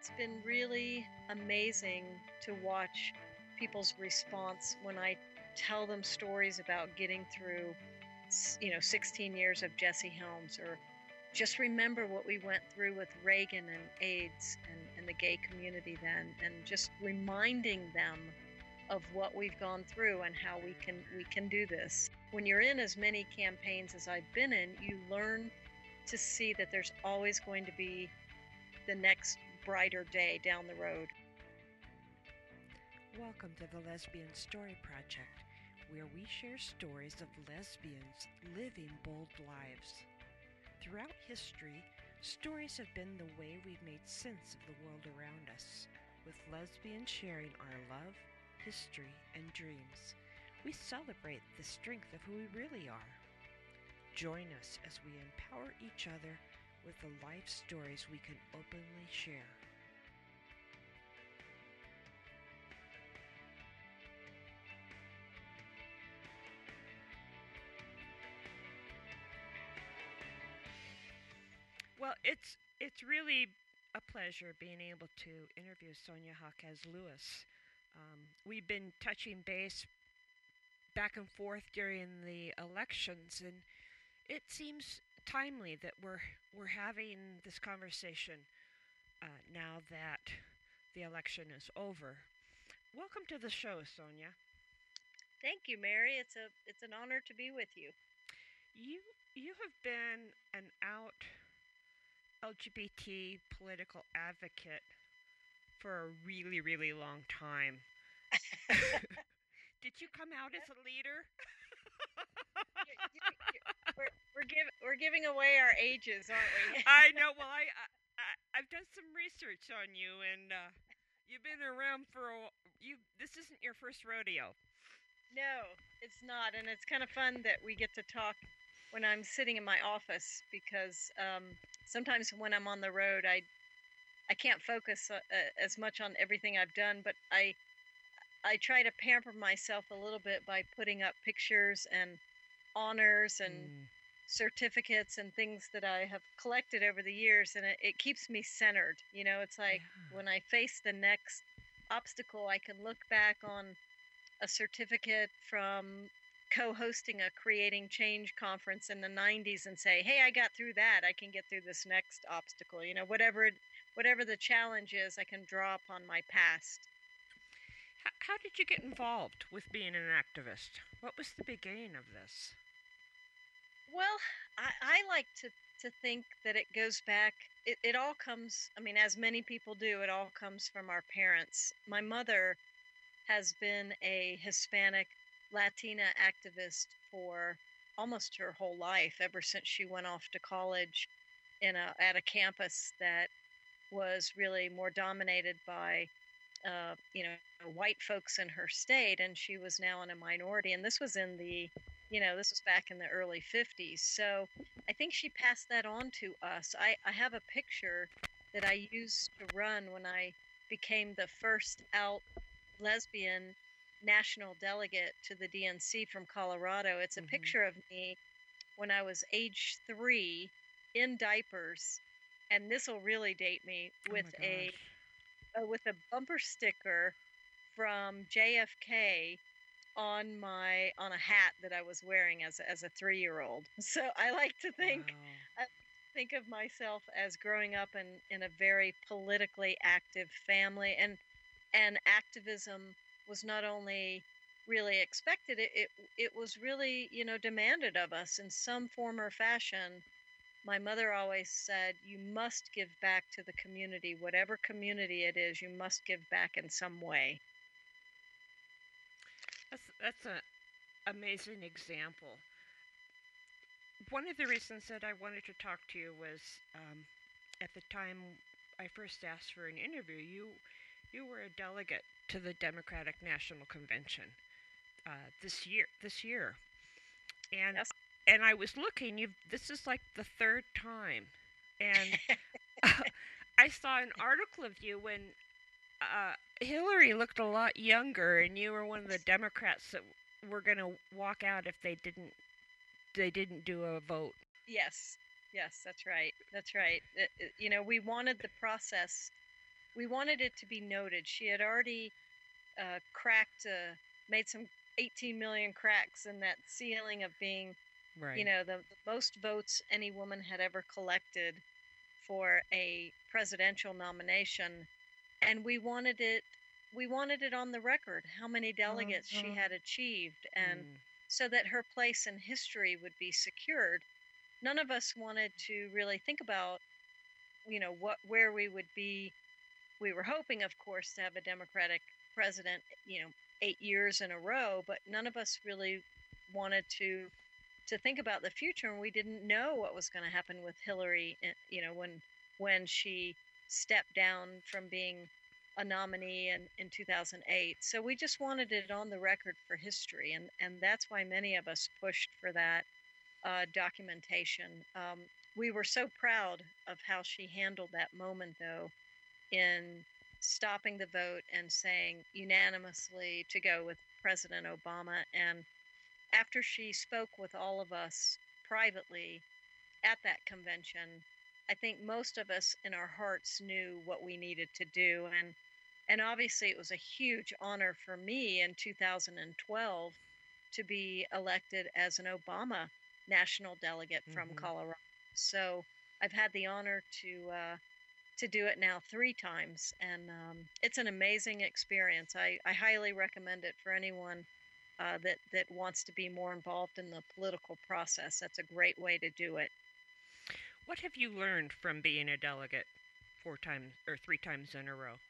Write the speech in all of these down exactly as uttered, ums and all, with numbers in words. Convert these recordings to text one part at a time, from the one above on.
it's been really amazing to watch people's response when I tell them stories about getting through, s- you know, sixteen years of Jesse Helms, or just remember what we went through with Reagan and AIDS and, and the gay community then, and just reminding them of what we've gone through and how we can we can do this. When you're in as many campaigns as I've been in, you learn to see that there's always going to be the next brighter day down the road. Welcome to the Lesbian Story Project, where we share stories of lesbians living bold lives. Throughout history, stories have been the way we've made sense of the world around us, with lesbians sharing our love, history, and dreams. We celebrate the strength of who we really are. Join us as we empower each other with the life stories we can openly share. Well, it's it's really a pleasure being able to interview Sonia Jaquez Lewis. Um, we've been touching base back and forth during the elections, and it seems timely that we're we're having this conversation uh, now that the election is over. Welcome to the show, Sonia. Thank you, Mary. It's a it's an honor to be with you. You you have been an out L G B T political advocate for a really really long time. Did you come out as a leader? You, you, you, we're we're, give, we're giving away our ages, aren't we? I know. Well, I, I I've done some research on you, and uh, you've been around for a, you. This isn't your first rodeo. No, it's not, and it's kind of fun that we get to talk when I'm sitting in my office, because um, sometimes when I'm on the road, I I can't focus uh, uh, as much on everything I've done, but I I try to pamper myself a little bit by putting up pictures and honors and Mm. certificates and things that I have collected over the years, and it, it keeps me centered. You know, it's like Yeah. when I face the next obstacle, I can look back on a certificate from co-hosting a Creating Change conference in the nineties and say, "Hey, I got through that. I can get through this next obstacle." You know, whatever it, whatever the challenge is, I can draw upon my past. How, how did you get involved with being an activist? What was the beginning of this? Well, I, I like to, to think that it goes back, it, it all comes, I mean, as many people do, it all comes from our parents. My mother has been a Hispanic Latina activist for almost her whole life, ever since she went off to college in a, at a campus that was really more dominated by uh, you know, white folks in her state, and she was now in a minority. And this was in the, you know, this was back in the early fifties. So I think she passed that on to us. I, I have a picture that I used to run when I became the first out lesbian national delegate to the D N C from Colorado. It's a Mm-hmm. picture of me when I was age three in diapers. And this will really date me, Oh with my a gosh. uh, with a bumper sticker from J F K on my on a hat that I was wearing as a, as a three year old. So I like to think Wow. I think of myself as growing up in in a very politically active family, and and activism was not only really expected, it, it it was really, you know, demanded of us in some form or fashion. My mother always said, you must give back to the community, whatever community it is, you must give back in some way. That's that's an amazing example. One of the reasons that I wanted to talk to you was um, at the time I first asked for an interview, you you were a delegate to the Democratic National Convention uh, this year. This year, and Yes. and I was looking. You This is like the third time, and I saw an article of you when uh, Hillary looked a lot younger, and you were one of the Democrats that were going to walk out if they didn't they didn't do a vote. Yes. Yes, that's right. That's right. It- it- you know, we wanted the process we wanted it to be noted. She had already uh, cracked, uh, made some eighteen million cracks in that ceiling of being, you Right. know, the, the most votes any woman had ever collected for a presidential nomination. And we wanted it, we wanted it on the record, how many delegates she had achieved, and Mm. so that her place in history would be secured. None of us wanted to really think about, you know, what where we would be. We were hoping, of course, to have a Democratic president, you know, eight years in a row, but none of us really wanted to to think about the future, and we didn't know what was going to happen with Hillary, eh, you know, when when she stepped down from being a nominee in, in two thousand eight. So we just wanted it on the record for history, and and that's why many of us pushed for that uh, documentation. Um, we were so proud of how she handled that moment, though, in stopping the vote and saying unanimously to go with President Obama. And after she spoke with all of us privately at that convention, I think most of us in our hearts knew what we needed to do. And and obviously it was a huge honor for me in two thousand twelve to be elected as an Obama national delegate from Mm-hmm. Colorado. So I've had the honor to uh, to do it now three times, and um, it's an amazing experience. I, I highly recommend it for anyone uh, that that wants to be more involved in the political process. That's a great way to do it. What have you learned from being a delegate four times or three times in a row?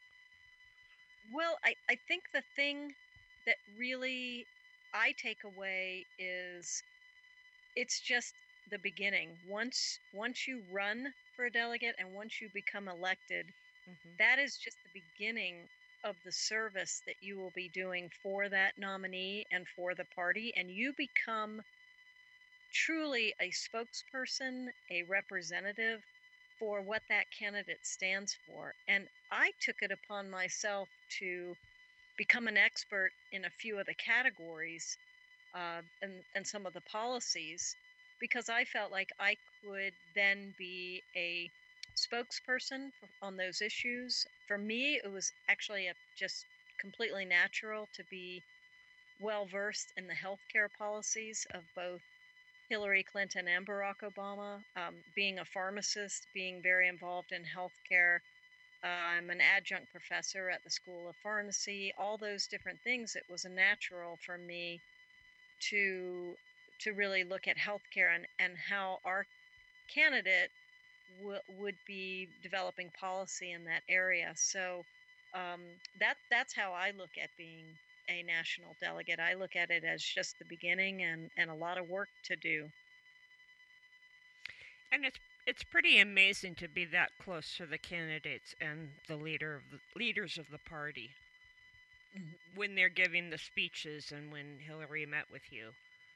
Well, I, I think the thing that really I take away is it's just the beginning. Once once you run for a delegate and once you become elected, Mm-hmm. that is just the beginning of the service that you will be doing for that nominee and for the party. And you become truly a spokesperson, a representative for what that candidate stands for. And I took it upon myself to become an expert in a few of the categories uh, and, and some of the policies, because I felt like I could then be a spokesperson for, on those issues. For me, it was actually a, just completely natural to be well versed in the healthcare policies of both Hillary Clinton and Barack Obama. Um, being a pharmacist, being very involved in healthcare, uh, I'm an adjunct professor at the School of Pharmacy, all those different things. It was a natural for me to to really look at healthcare and and how our candidate w- would be developing policy in that area. So um, that that's how I look at being a national delegate. I look at it as just the beginning and and a lot of work to do. And it's it's pretty amazing to be that close to the candidates and the leader of the leaders of the party Mhm. when they're giving the speeches and when Hillary met with you.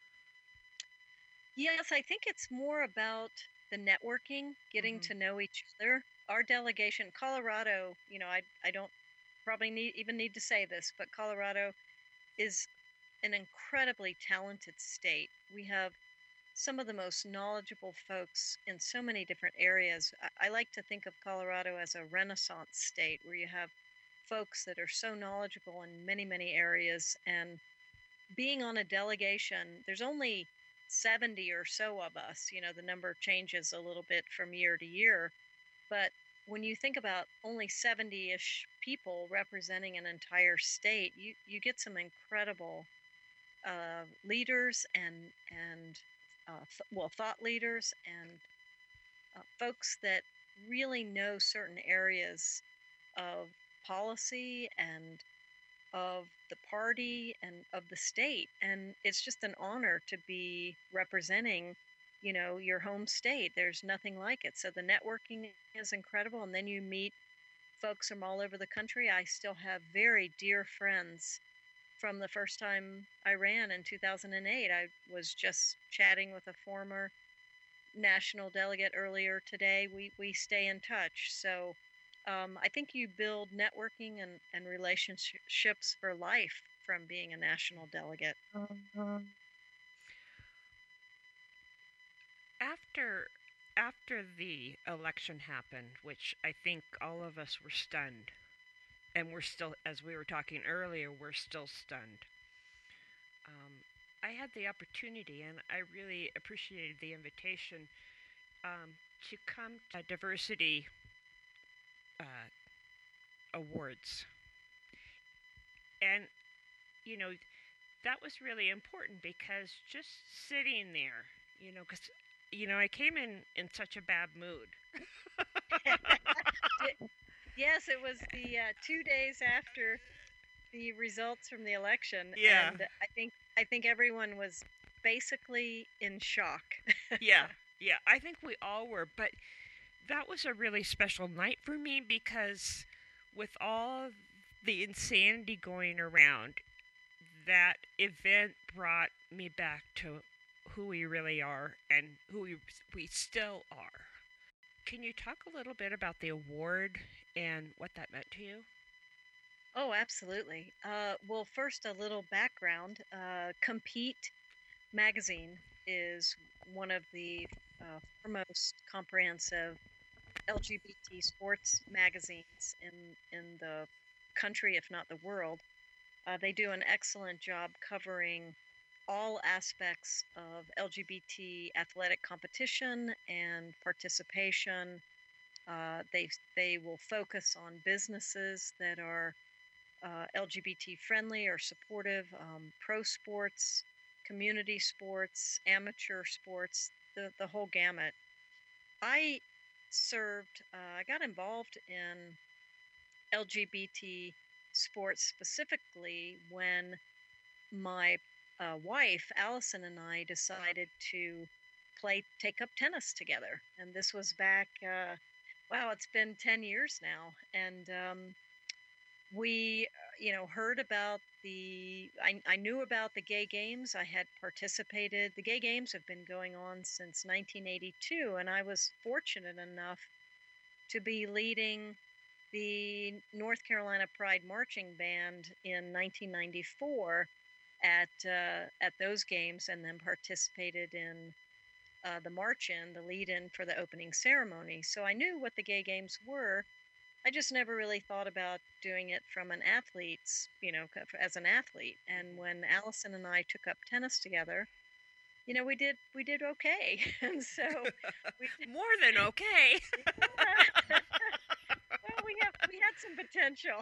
Yes, I think it's more about the networking, getting Mm-hmm. to know each other. Our delegation, Colorado, you know, I I don't probably need even need to say this, but Colorado is an incredibly talented state. We have some of the most knowledgeable folks in so many different areas. I, I like to think of Colorado as a renaissance state where you have folks that are so knowledgeable in many, many areas. And being on a delegation, there's only seventy or so of us. You know, the number changes a little bit from year to year. But when you think about only seventy ish people representing an entire state, you, you get some incredible uh, leaders and and uh, th- well thought leaders and uh, folks that really know certain areas of policy and of the party and of the state, and it's just an honor to be representing, you know, your home state. There's nothing like it. So the networking is incredible, and then you meet folks from all over the country. I still have very dear friends from the first time I ran in two thousand eight. I was just chatting with a former national delegate earlier today. We we stay in touch. So um, I think you build networking and, and relationships for life from being a national delegate. After After the election happened, which I think all of us were stunned, and we're still, as we were talking earlier, we're still stunned. Um, I had the opportunity, and I really appreciated the invitation um, to come to diversity uh, awards, and you know that was really important because just sitting there, you know, because you know I came in in such a bad mood. Yes, it was the uh, two days after the results from the election, Yeah, and I think I think everyone was basically in shock. yeah, yeah. I think we all were, but that was a really special night for me because with all the insanity going around, that event brought me back to who we really are and who we, we still are. Can you talk a little bit about the award and what that meant to you? Oh, absolutely. Uh, well, first, a little background. Uh, Compete magazine is one of the uh, foremost comprehensive L G B T sports magazines in in the country, if not the world. Uh, they do an excellent job covering all aspects of L G B T athletic competition and participation. Uh, they they will focus on businesses that are uh, L G B T friendly or supportive, um, pro sports, community sports, amateur sports, the the whole gamut. I served. Uh, I got involved in L G B T sports specifically when my uh, wife Allison and I decided to play take up tennis together, and this was back. Uh, wow, it's been ten years now, and um, we, uh, you know, heard about the. I, I knew about the gay games. I had participated. The gay games have been going on since nineteen eighty-two, and I was fortunate enough to be leading the North Carolina Pride Marching Band in nineteen ninety-four at uh, at those games, and then participated in uh, the march in, the lead in for the opening ceremony. So I knew what the gay games were. I just never really thought about doing it from an athlete's, you know, as an athlete. And when Allison and I took up tennis together, you know, we did we did okay, and so we did, More than okay. yeah. Well, we have we had some potential.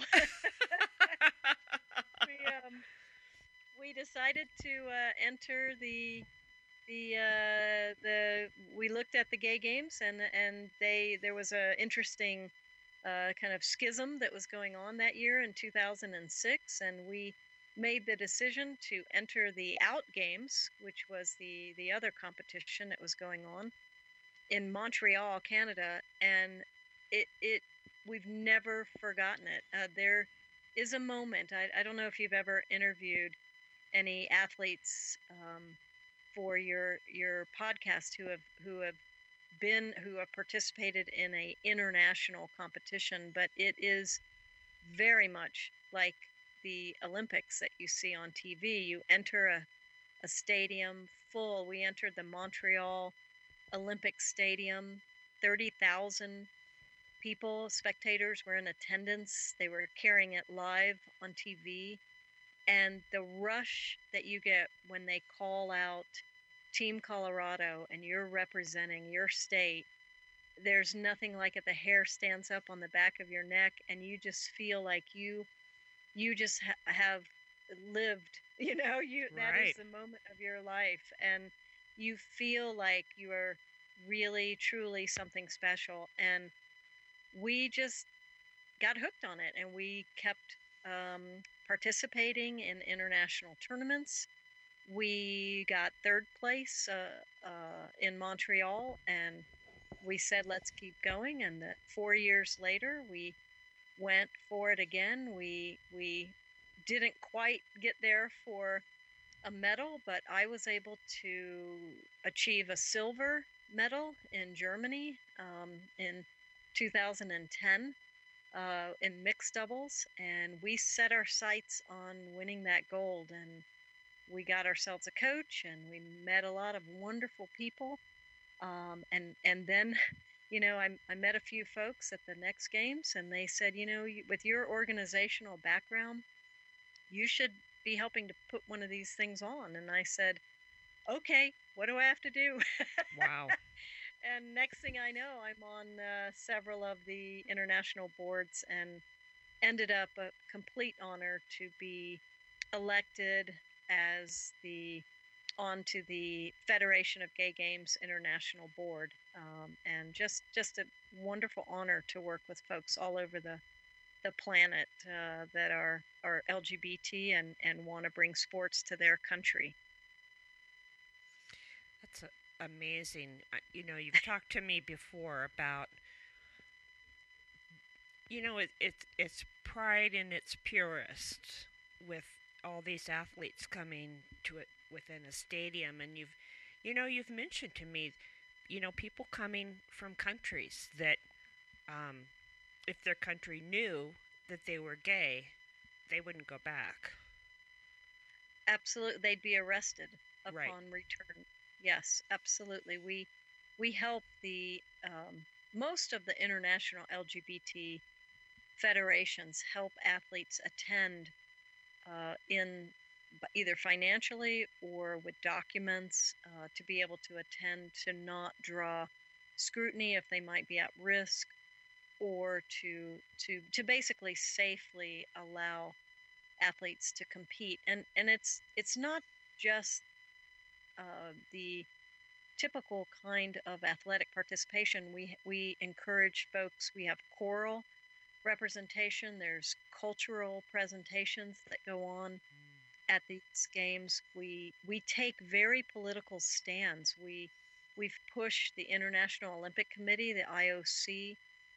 we um we decided to uh, enter the the uh, the we looked at the gay games, and and they there was a interesting uh, kind of schism that was going on that year in two thousand six, and we made the decision to enter the out games, which was the the other competition that was going on in Montreal, Canada, and it it we've never forgotten it. Uh, there is a moment. I, I don't know if you've ever interviewed any athletes um, for your your podcast who have who have been who have participated in a international competition, but it is very much like the Olympics that you see on T V. You enter a, a stadium full. We entered the Montreal Olympic Stadium. thirty thousand people, spectators, were in attendance. They were carrying it live on T V. And the rush that you get when they call out Team Colorado and you're representing your state, there's nothing like it. The hair stands up on the back of your neck, and you just feel like you you just ha- have lived. You know, you that is Right. the moment of your life, and you feel like you are really truly something special. And we just got hooked on it, and we kept um, participating in international tournaments. We got third place uh, uh, in Montreal, and we said, let's keep going. And that four years later, we went for it again. We we didn't quite get there for a medal, but I was able to achieve a silver medal in Germany um, in two thousand ten uh, in mixed doubles, and we set our sights on winning that gold. And we got ourselves a coach, and we met a lot of wonderful people, Um, and and then, you know, I I met a few folks at the next games, and they said, you know, you, with your organizational background, you should be helping to put one of these things on. And I said, okay, what do I have to do? Wow. And next thing I know, I'm on uh, several of the international boards and ended up a complete honor to be elected as the onto the Federation of Gay Games International Board, um, and just just a wonderful honor to work with folks all over the the planet uh, that are are L G B T and and want to bring sports to their country. That's a, amazing. Uh, You know, you've talked to me before about, you know, it, it's it's pride in its purest with all these athletes coming to it within a stadium, and you've, you know, you've mentioned to me, you know, people coming from countries that, um, if their country knew that they were gay, they wouldn't go back. Absolutely, they'd be arrested Right. upon return. Yes, absolutely. We we help the um, most of the international L G B T federations help athletes attend uh, in either financially or with documents uh, to be able to attend to not draw scrutiny if they might be at risk, or to to to basically safely allow athletes to compete. And and it's it's not just uh, the typical kind of athletic participation. We we encourage folks. We have choral representation, there's cultural presentations that go on at these games. We we take very political stands. We we've pushed the International Olympic Committee, the I O C,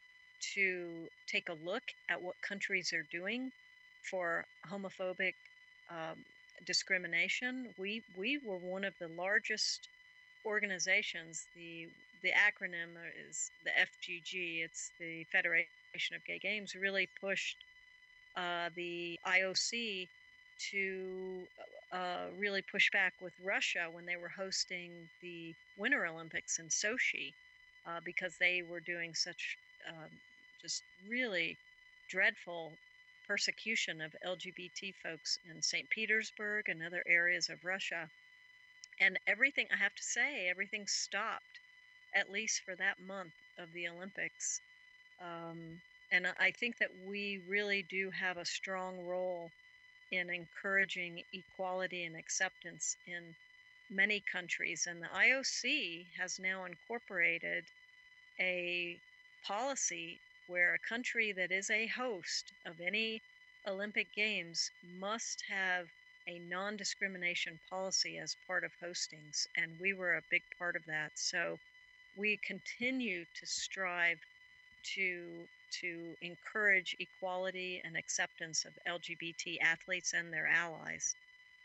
to take a look at what countries are doing for homophobic um, discrimination. We we were one of the largest organizations. The the acronym is the F G G. It's the Federation of Gay Games. Really pushed uh, the I O C to uh, really push back with Russia when they were hosting the Winter Olympics in Sochi, uh, because they were doing such um, just really dreadful persecution of L G B T folks in Saint Petersburg and other areas of Russia. And everything, I have to say, everything stopped, at least for that month of the Olympics. Um, and I think that we really do have a strong role in encouraging equality and acceptance in many countries. And the I O C has now incorporated a policy where a country that is a host of any Olympic Games must have a non discrimination policy as part of hostings. And we were a big part of that. So we continue to strive to to encourage equality and acceptance of L G B T athletes and their allies.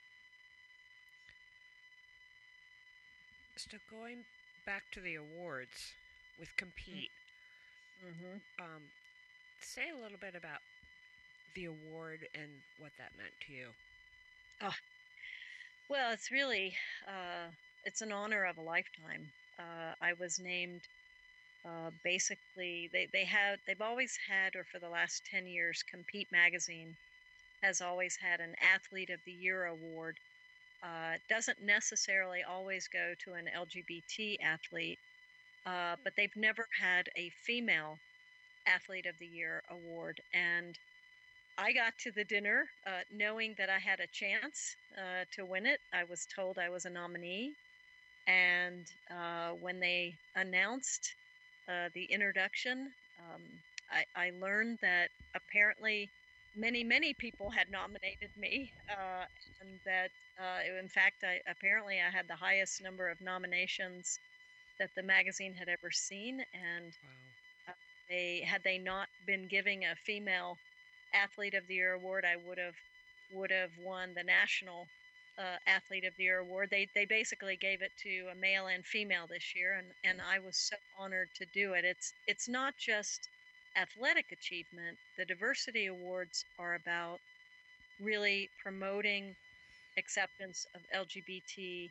So going back to the awards with Compete, Mm-hmm. um, say a little bit about the award and what that meant to you. Oh, well, it's really uh, it's an honor of a lifetime. Uh, I was named uh, basically they they have they've always had, or for the last ten years, Compete magazine has always had an Athlete of the Year award. Uh, it doesn't necessarily always go to an L G B T athlete, uh, but they've never had a female Athlete of the Year award. And I got to the dinner uh, knowing that I had a chance uh, to win it. I was told I was a nominee. And uh, when they announced uh, the introduction, um, I, I learned that apparently many, many people had nominated me, uh, and that uh, in fact, I, apparently I had the highest number of nominations that the magazine had ever seen. And Wow. uh, they had they not been giving a female Athlete of the Year award, I would have would have won the national uh, Athlete of the Year award. They they basically gave it to a male and female this year, and and I was so honored to do it. It's it's not just athletic achievement. The diversity awards are about really promoting acceptance of L G B T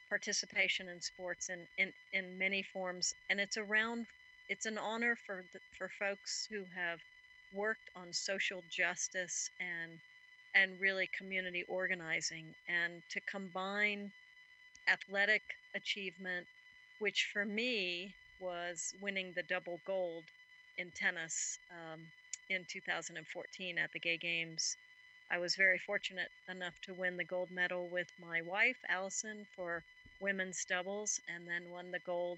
participation in sports in, in, in many forms. And it's around, it's an honor for, the, for folks who have worked on social justice and, and really community organizing, and to combine athletic achievement, which for me was winning the double gold in tennis um, in two thousand fourteen at the Gay Games. I was very fortunate enough to win the gold medal with my wife, Allison, for women's doubles, and then won the gold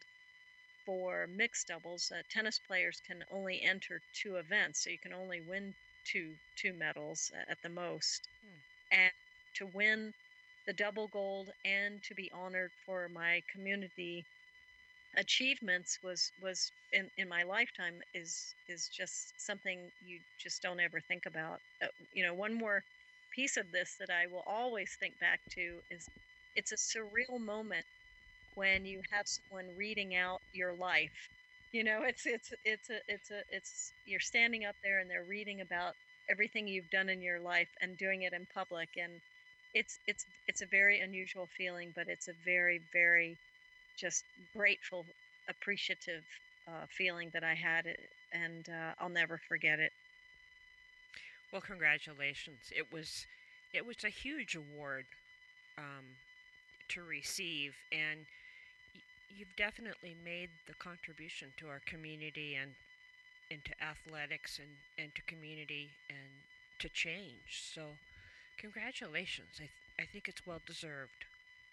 for mixed doubles. Uh, tennis players can only enter two events, so you can only win two two medals uh, at the most. Hmm. And to win the double gold and to be honored for my community achievements was was in, in my lifetime is is just something you just don't ever think about. Uh, you know, one more piece of this that I will always think back to is it's a surreal moment when you have someone reading out your life. You know, it's it's it's a it's a it's you're standing up there and they're reading about everything you've done in your life and doing it in public, and it's it's it's a very unusual feeling, but it's a very very just grateful, appreciative uh, feeling that I had, and uh, I'll never forget it. Well, congratulations! It was it was a huge award um, to receive, and y- you've definitely made the contribution to our community and into athletics and, and to community and to change. So, congratulations! I th- I think it's well deserved.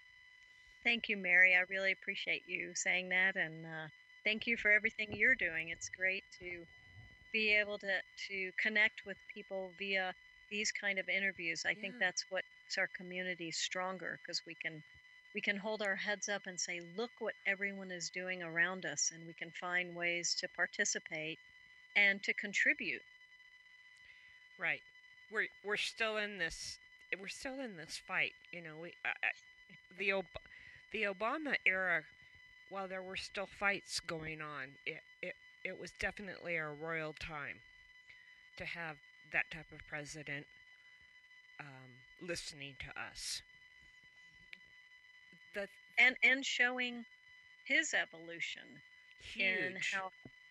Thank you, Mary. I really appreciate you saying that, and uh, thank you for everything you're doing. It's great to be able to to connect with people via these kind of interviews. I yeah. think that's what makes our community stronger, because we can we can hold our heads up and say, look what everyone is doing around us, and we can find ways to participate and to contribute. Right. We're we're still in this we're still in this fight. You know, we uh, the Ob- the Obama era, while there were still fights going on, it it it was definitely a royal time to have that type of president um, listening to us. The and and showing his evolution huge. in how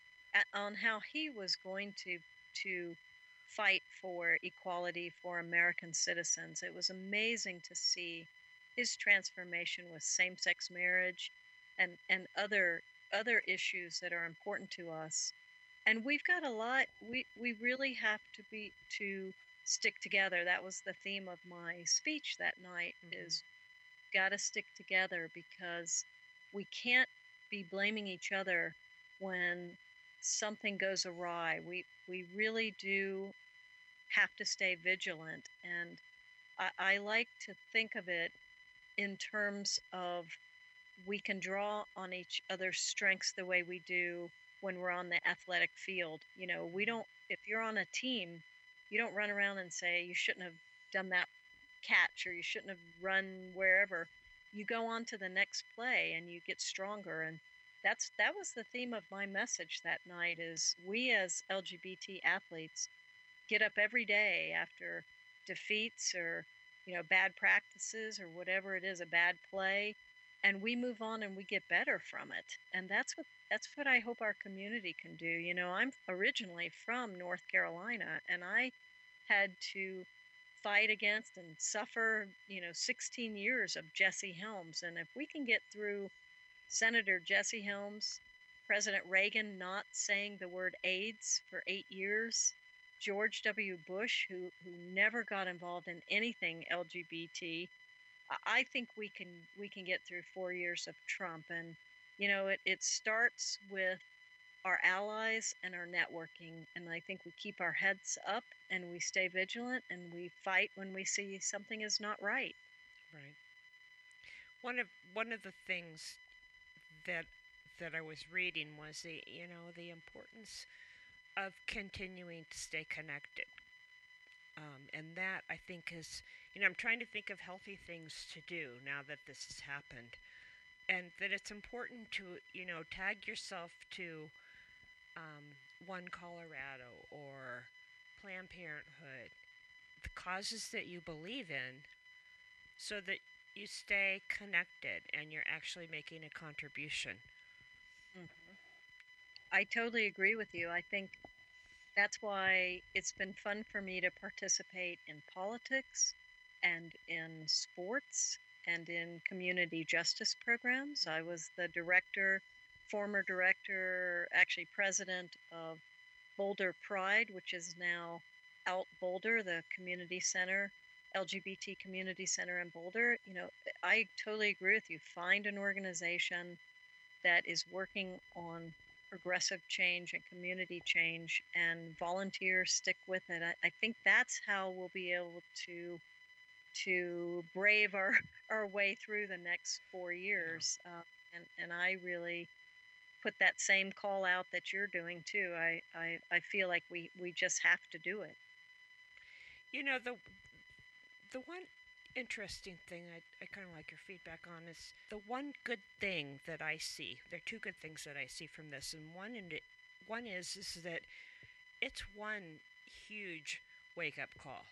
on how he was going to to fight for equality for American citizens. It was amazing to see his transformation with same-sex marriage and and other other issues that are important to us. And we've got a lot we we really have to be to stick together. That was the theme of my speech that night. Mm-hmm. Is got to stick together, because we can't be blaming each other when something goes awry. We we really do have to stay vigilant, and I, I like to think of it in terms of we can draw on each other's strengths the way we do when we're on the athletic field. You know, we don't, if you're on a team, you don't run around and say you shouldn't have done that catch or you shouldn't have run wherever. You go on to the next play and you get stronger. And that's that was the theme of my message that night, is we as L G B T athletes get up every day after defeats or, you know, bad practices or whatever it is, a bad play, and we move on and we get better from it. And that's what that's what I hope our community can do. You know, I'm originally from North Carolina, and I had to fight against and suffer, you know, sixteen years of Jesse Helms. And if we can get through Senator Jesse Helms, President Reagan not saying the word AIDS for eight years, George W. Bush, who, who never got involved in anything L G B T, I think we can we can get through four years of Trump. And, you know, it, it starts with our allies and our networking. And I think we keep our heads up and we stay vigilant and we fight when we see something is not right. Right. One of one of the things that that I was reading was the you know the importance of continuing to stay connected. Um, and that I think is, you know, I'm trying to think of healthy things to do now that this has happened. And that it's important to, you know, tag yourself to um, One Colorado or Planned Parenthood, the causes that you believe in, so that you stay connected and you're actually making a contribution. Hmm. I totally agree with you. I think that's why it's been fun for me to participate in politics and in sports and in community justice programs. I was the director, former director, actually president of Boulder Pride, which is now Out Boulder, the community center, L G B T community center in Boulder. You know, I totally agree with you. Find an organization that is working on progressive change and community change and volunteer, stick with it. I, I think that's how we'll be able to to brave our our way through the next four Yeah. years. Uh, and and I really put that same call out that you're doing too. I I, I feel like we we just have to do it. You know, the the one interesting thing I, I kind of like your feedback on is the one good thing that I see. There are two good things that I see from this, and one and it, one is is that it's one huge wake up call.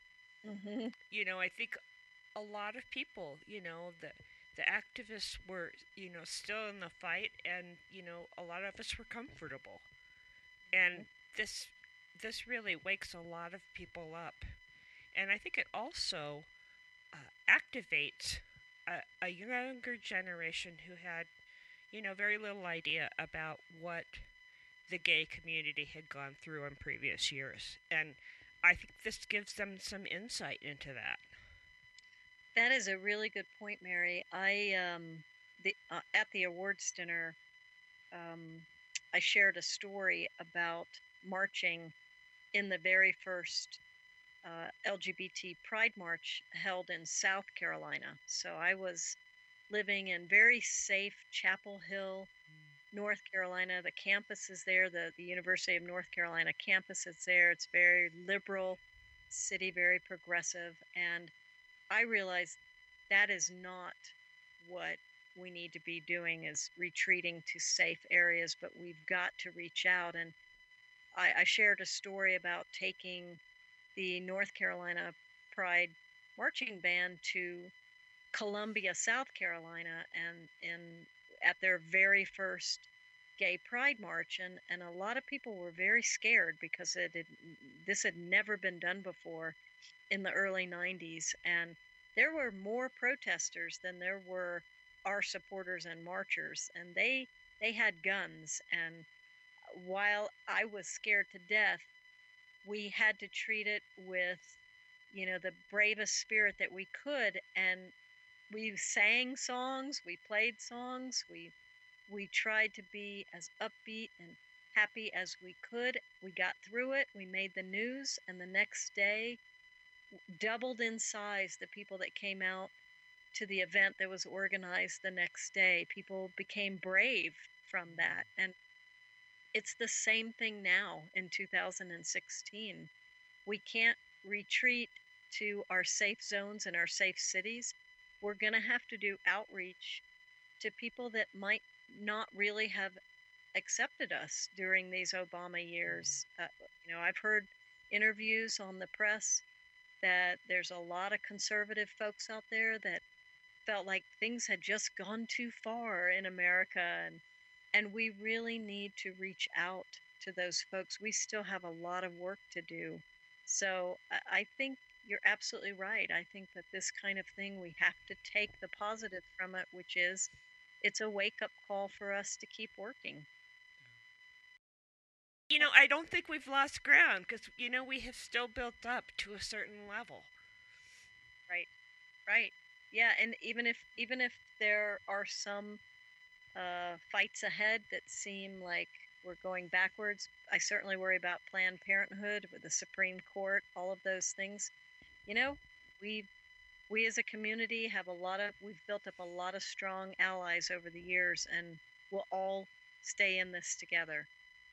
Hmm. You know, I think a lot of people, you know, the the activists were, you know, still in the fight, and you know, a lot of us were comfortable, and this this really wakes a lot of people up, and I think it also uh, activates a, a younger generation who had, you know, very little idea about what the gay community had gone through in previous years, and I think this gives them some insight into that. That is a really good point, Mary. I um the uh, at the awards dinner, um, I shared a story about marching in the very first uh, L G B T Pride March held in South Carolina. So I was living in very safe Chapel Hill, North Carolina. The campus is there, the, the University of North Carolina campus is there. It's very liberal city, very progressive. And I realized that is not what we need to be doing is retreating to safe areas, but we've got to reach out. And I, I shared a story about taking the North Carolina Pride marching band to Columbia, South Carolina, and in at their very first gay pride march, and and a lot of people were very scared because it had, this had never been done before in the early nineties, and there were more protesters than there were our supporters and marchers, and they they had guns, and while I was scared to death, we had to treat it with, you know, the bravest spirit that we could, and we sang songs, we played songs, we we tried to be as upbeat and happy as we could. We got through it, we made the news, and the next day doubled in size the people that came out to the event that was organized the next day. People became brave from that. And it's the same thing now in two thousand sixteen. We can't retreat to our safe zones and our safe cities. We're going to have to do outreach to people that might not really have accepted us during these Obama Mm-hmm. years. Uh, you know, I've heard interviews on the press that there's a lot of conservative folks out there that felt like things had just gone too far in America, and and we really need to reach out to those folks. We still have a lot of work to do. So I, I think you're absolutely right. I think that this kind of thing we have to take the positive from it, which is it's a wake up call for us to keep working. You know, I don't think we've lost ground because, you know, we have still built up to a certain level. Right, right. Yeah, and even if even if there are some uh, fights ahead that seem like we're going backwards. I certainly worry about Planned Parenthood with the Supreme Court, all of those things. You know, we we as a community have a lot of we've built up a lot of strong allies over the years, and we'll all stay in this together.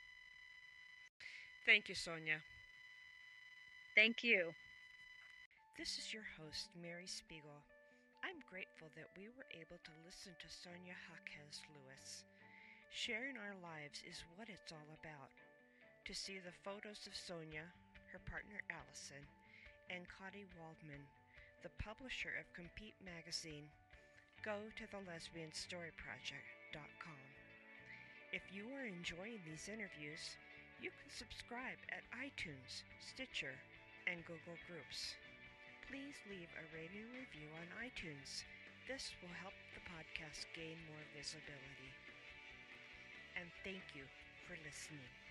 Thank you, Sonia. Thank you. This is your host, Mary Spiegel. I'm grateful that we were able to listen to Sonia Jaquez Lewis. Sharing our lives is what it's all about. To see the photos of Sonia, her partner Allison, and Cotty Waldman, the publisher of Compete Magazine, go to the lesbian story project dot com. If you are enjoying these interviews, you can subscribe at iTunes, Stitcher, and Google Groups. Please leave a rating and review on iTunes. This will help the podcast gain more visibility. And thank you for listening.